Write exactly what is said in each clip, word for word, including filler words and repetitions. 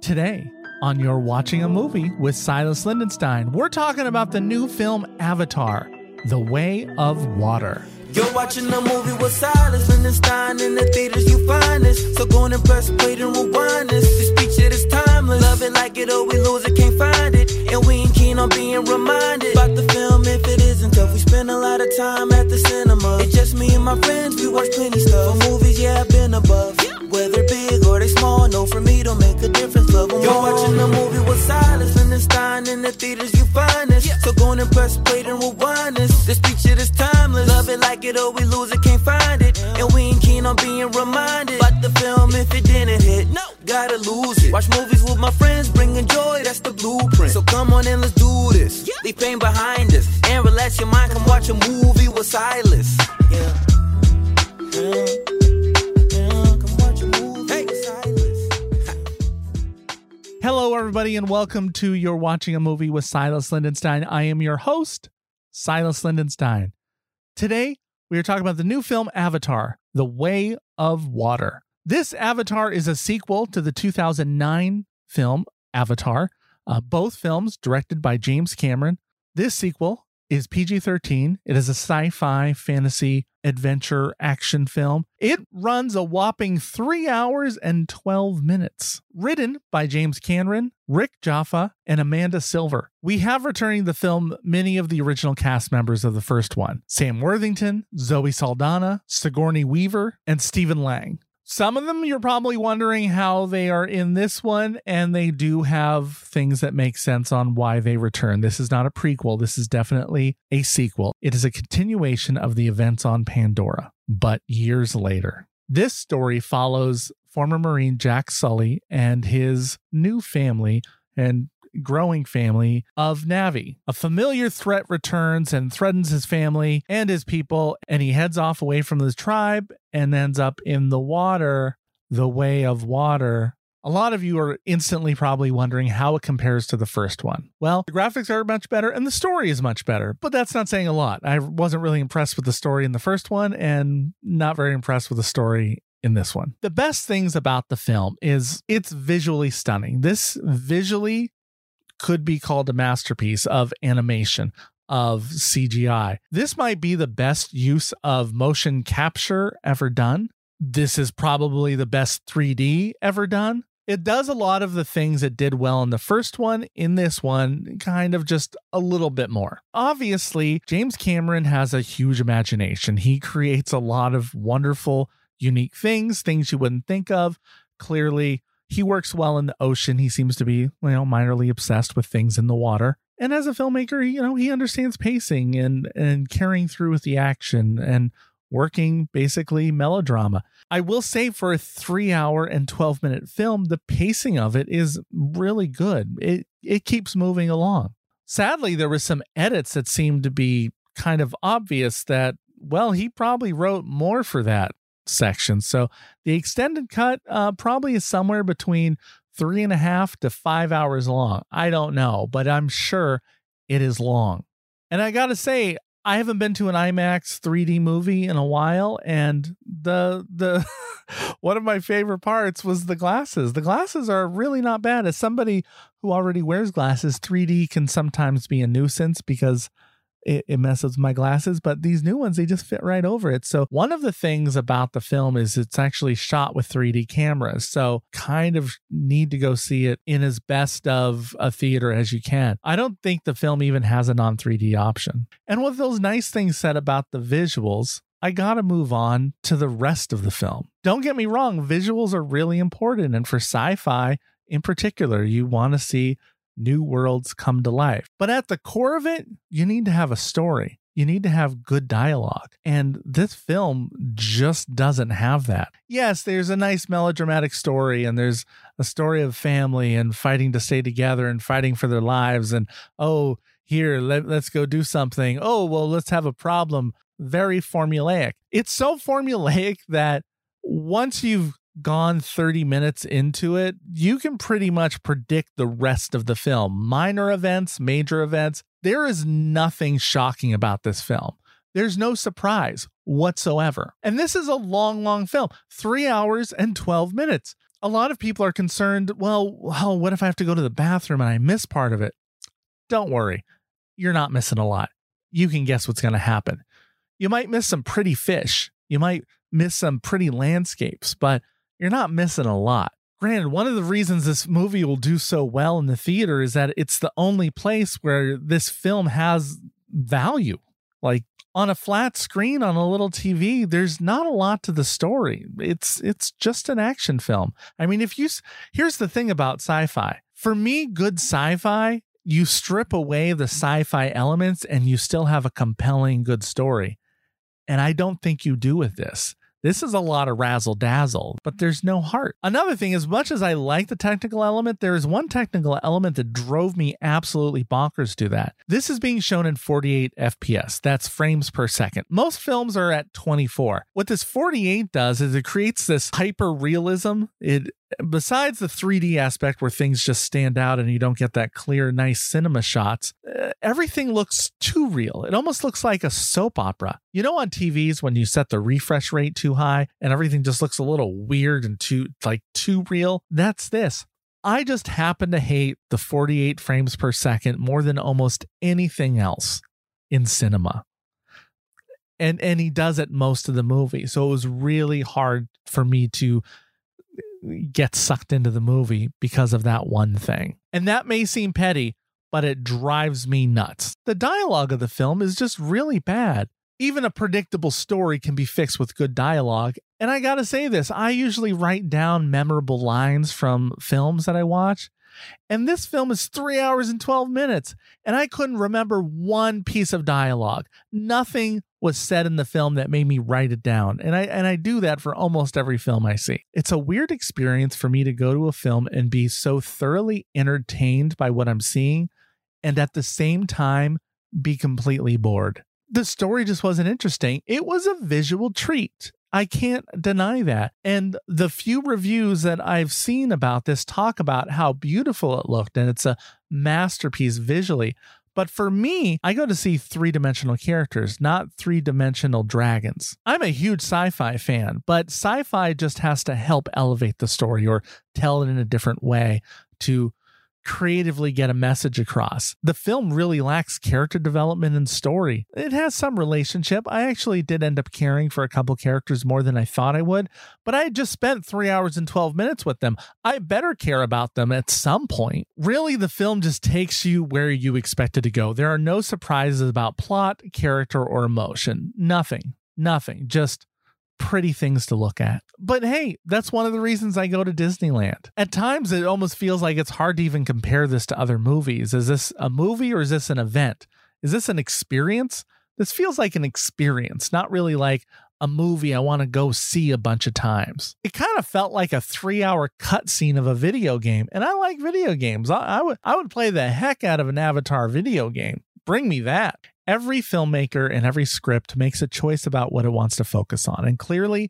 Today, on You're Watching a Movie with Silas Lindenstein, we're talking about the new film Avatar, The Way of Water. You're watching a movie with Silas Lindenstein. In the theaters you find this. So go and press play and rewind this. This picture is timeless. Love it, like it, or we lose it, can't find it. And we ain't keen on being reminded about the film if it isn't tough. We spend a lot of time at the cinema. It's just me and my friends, we watch plenty stuff. For movies, yeah, I've been above. Whether big or they small, no, for me don't make a difference. Love them. You're watching a movie with Silas Lindenstein. In the theaters you find this. So go and press play and rewind this. This picture is timeless. Love it, like it, or we lose it, can't find it. And we ain't keen on being reminded about the film if it didn't hit. No, gotta lose it. Watch movies with my friends, bringing joy, that's the blueprint. So come on and let's do this. Leave pain behind us and relax your mind. Come watch a movie with Silas. Yeah. Yeah. Yeah. Come watch a movie hey. with Silas. Hello, everybody, and welcome to You're Watching a Movie with Silas Lindenstein. I am your host, Silas Lindenstein. Today, we are talking about the new film Avatar, The Way of Water. This Avatar is a sequel to the two thousand nine film Avatar, uh, both films directed by James Cameron. This sequel is P G thirteen. It is a sci-fi, fantasy, adventure, action film. It runs a whopping three hours and twelve minutes. Written by James Cameron, Rick Jaffa, and Amanda Silver. We have returning the film many of the original cast members of the first one. Sam Worthington, Zoe Saldana, Sigourney Weaver, and Stephen Lang. Some of them you're probably wondering how they are in this one, and they do have things that make sense on why they return. This is not a prequel. This is definitely a sequel. It is a continuation of the events on Pandora, but years later. This story follows former Marine Jack Sully and his new family and growing family of Na'vi. A familiar threat returns and threatens his family and his people, and he heads off away from his tribe and ends up in the water, the way of water. A lot of you are instantly probably wondering how it compares to the first one. Well, the graphics are much better and the story is much better, but that's not saying a lot. I wasn't really impressed with the story in the first one and not very impressed with the story in this one. The best things about the film is it's visually stunning. This visually could be called a masterpiece of animation, of C G I. This might be the best use of motion capture ever done. This is probably the best three D ever done. It does a lot of the things it did well in the first one, in this one, kind of just a little bit more. Obviously, James Cameron has a huge imagination. He creates a lot of wonderful, unique things, things you wouldn't think of. Clearly, he works well in the ocean. He seems to be, you know, minorly obsessed with things in the water. And as a filmmaker, you know, he understands pacing and, and carrying through with the action and working basically melodrama. I will say for a three hour and twelve minute film, the pacing of it is really good. It, it keeps moving along. Sadly, there were some edits that seemed to be kind of obvious that, well, he probably wrote more for that section. So the extended cut uh, probably is somewhere between three and a half to five hours long. I don't know, but I'm sure it is long. And I got to say, I haven't been to an IMAX three D movie in a while. And the, the, one of my favorite parts was the glasses. The glasses are really not bad. As somebody who already wears glasses, three D can sometimes be a nuisance because It, it messes with my glasses, but these new ones, they just fit right over it. So one of the things about the film is it's actually shot with three D cameras. So kind of need to go see it in as best of a theater as you can. I don't think the film even has a non three D option. And with those nice things said about the visuals, I got to move on to the rest of the film. Don't get me wrong, visuals are really important. And for sci-fi in particular, you want to see new worlds come to life. But at the core of it, you need to have a story. You need to have good dialogue. And this film just doesn't have that. Yes, there's a nice melodramatic story, and there's a story of family and fighting to stay together and fighting for their lives. And, oh, here, let, let's go do something. Oh, well, let's have a problem. Very formulaic. It's so formulaic that once you've gone thirty minutes into it, you can pretty much predict the rest of the film. Minor events, major events. There is nothing shocking about this film. There's no surprise whatsoever. And this is a long, long film. Three hours and twelve minutes. A lot of people are concerned, well, well, what if I have to go to the bathroom and I miss part of it? Don't worry. You're not missing a lot. You can guess what's going to happen. You might miss some pretty fish. You might miss some pretty landscapes, but you're not missing a lot. Granted, one of the reasons this movie will do so well in the theater is that it's the only place where this film has value. Like on a flat screen, on a little T V, there's not a lot to the story. It's it's just an action film. I mean, if you here's the thing about sci-fi. For me, good sci-fi, you strip away the sci-fi elements and you still have a compelling, good story. And I don't think you do with this. This is a lot of razzle dazzle, but there's no heart. Another thing, as much as I like the technical element, there is one technical element that drove me absolutely bonkers to that. This is being shown in forty-eight F P S. That's frames per second. Most films are at twenty-four. What this forty-eight does is it creates this hyper realism. It Besides the three D aspect where things just stand out and you don't get that clear, nice cinema shots, uh, everything looks too real. It almost looks like a soap opera. You know, on T Vs, when you set the refresh rate too high and everything just looks a little weird and too, like too real? That's this. I just happen to hate the forty-eight frames per second more than almost anything else in cinema. And, and he does it most of the movie. So it was really hard for me to get sucked into the movie because of that one thing. And that may seem petty, but it drives me nuts. The dialogue of the film is just really bad. Even a predictable story can be fixed with good dialogue. And I gotta say this, I usually write down memorable lines from films that I watch. And this film is three hours and twelve minutes. And I couldn't remember one piece of dialogue. Nothing was said in the film that made me write it down. And I and I do that for almost every film I see. It's a weird experience for me to go to a film and be so thoroughly entertained by what I'm seeing and at the same time be completely bored. The story just wasn't interesting. It was a visual treat. I can't deny that. And the few reviews that I've seen about this talk about how beautiful it looked and it's a masterpiece visually. But for me, I go to see three-dimensional characters, not three-dimensional dragons. I'm a huge sci-fi fan, but sci-fi just has to help elevate the story or tell it in a different way to creatively get a message across. The film really lacks character development and story. It has some relationship. I actually did end up caring for a couple characters more than I thought I would, but I had just spent three hours and twelve minutes with them. I better care about them at some point. Really, the film just takes you where you expect it to go. There are no surprises about plot, character, or emotion. Nothing. Nothing. Just pretty things to look at. But hey, that's one of the reasons I go to Disneyland. At times, it almost feels like it's hard to even compare this to other movies. Is this a movie or is this an event? Is this an experience? This feels like an experience, not really like a movie I want to go see a bunch of times. It kind of felt like a three-hour cutscene of a video game, and I like video games. I, I would I would play the heck out of an Avatar video game. Bring me that. Every filmmaker and every script makes a choice about what it wants to focus on. And clearly,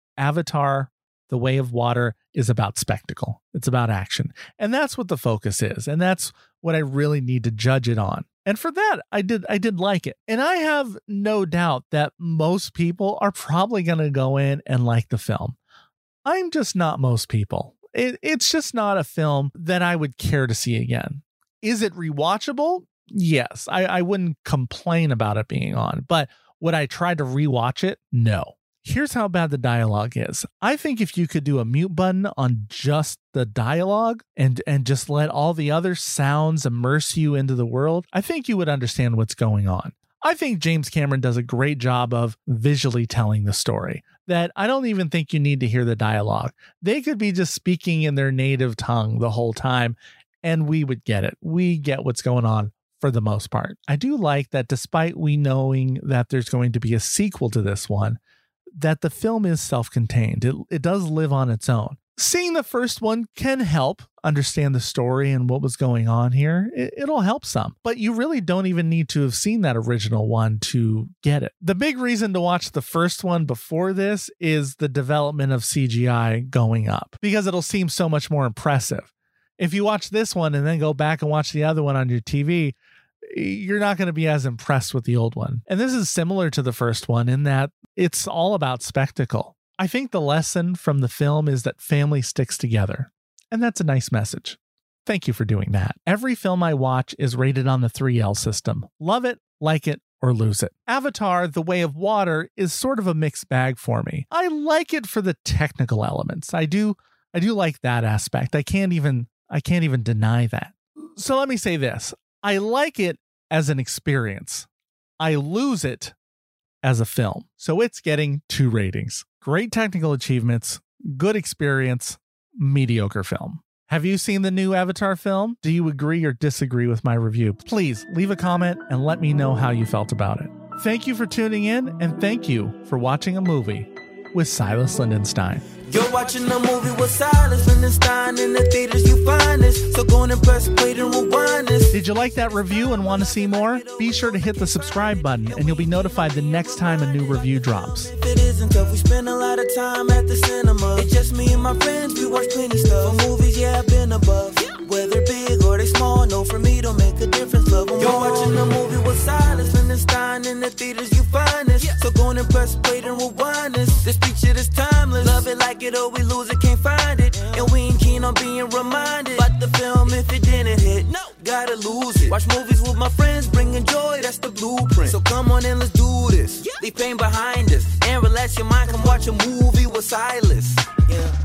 Avatar, The Way of Water, is about spectacle. It's about action. And that's what the focus is. And that's what I really need to judge it on. And for that, I did I did like it. And I have no doubt that most people are probably going to go in and like the film. I'm just not most people. It, it's just not a film that I would care to see again. Is it rewatchable? Yes, I, I wouldn't complain about it being on, but would I try to rewatch it? No. Here's how bad the dialogue is. I think if you could do a mute button on just the dialogue and, and just let all the other sounds immerse you into the world, I think you would understand what's going on. I think James Cameron does a great job of visually telling the story, that I don't even think you need to hear the dialogue. They could be just speaking in their native tongue the whole time, and we would get it. We get what's going on. For the most part. I do like that despite we knowing that there's going to be a sequel to this one, that the film is self-contained. It, it does live on its own. Seeing the first one can help understand the story and what was going on here. It, it'll help some, but you really don't even need to have seen that original one to get it. The big reason to watch the first one before this is the development of C G I going up, because it'll seem so much more impressive. If you watch this one and then go back and watch the other one on your T V, you're not going to be as impressed with the old one. And this is similar to the first one in that it's all about spectacle. I think the lesson from the film is that family sticks together, and that's a nice message. Thank you for doing that. Every film I watch is rated on the three L system. Love it, like it, or lose it. Avatar: The Way of Water is sort of a mixed bag for me. I like it for the technical elements. I do I do like that aspect. I can't even I can't even deny that. So let me say this. I like it as an experience. I lose it as a film. So it's getting two ratings. Great technical achievements, good experience, mediocre film. Have you seen the new Avatar film? Do you agree or disagree with my review? Please leave a comment and let me know how you felt about it. Thank you for tuning in, and thank you for watching a movie with Silas Lindenstein. You're watching a movie with Silas Lindenstein. In the theaters you find this, so go and press play and rewind this. Did you like that review and want to see more? Be sure to hit the subscribe button and you'll be notified the next time a new review drops. If it isn't tough, we spend a lot of time at the cinema. It's just me and my friends, we watch plenty stuff. For movies, yeah, I've been above. Whether big or they small, no, for me don't make a difference, love. You're watching a movie with Silas Lindenstein. In the theaters you find this, so go and press play and rewind this. This picture is timeless. Love it, like it, or we lose it, can't find it. And we ain't keen on being reminded. But the film, if it didn't hit, no, gotta lose it. Watch movies with my friends, bringing joy, that's the blueprint. So come on and let's do this. Leave pain behind us and relax your mind. Come watch a movie with Silas. Yeah.